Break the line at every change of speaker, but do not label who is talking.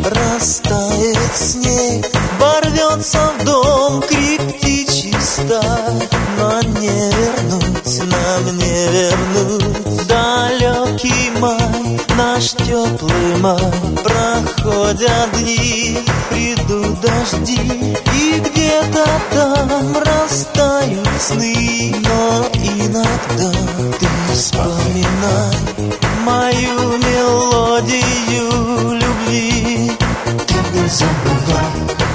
растает снег, ворвется в дом крик птичий стад. Но не вернуть, нам не вернуть далекий май, наш теплый май. Проходят дни, придут дожди, и где-то там растают сны. Но иногда ты вспоминай мою мелодию любви. Ты не забывай